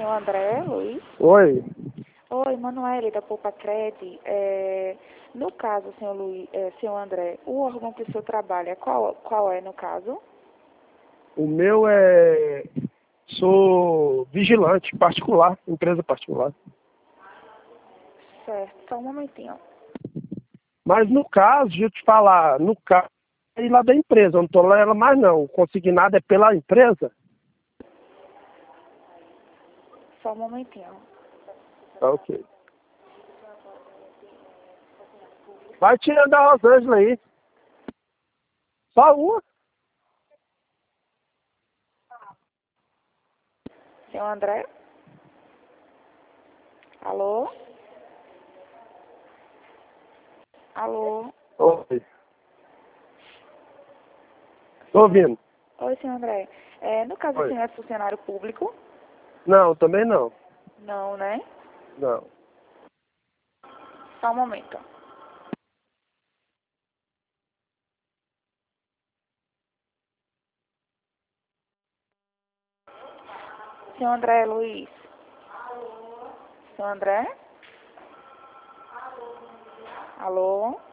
senhor André Luiz? Oi. Oi, Manoel, da Poupa Cred. No caso, senhor Luiz, senhor André, o órgão que o senhor trabalha, qual é no caso? O meu é... Sou vigilante particular, empresa particular. Certo, só um momentinho. Mas no caso, deixa eu te falar, no caso, é lá da empresa, eu não estou lá ela mais não. O consignado é pela empresa? Só um momentinho. Tá ok. Vai tirando a Rosângela aí. Só uma? Senhor André? Alô? Alô? Oi. Tô ouvindo. Oi, senhor André. No caso, o Oi. senhor é funcionário público? Não, também não. Não, né? Não. Só um momento. Senhor André Luiz? Senhor André? Alô?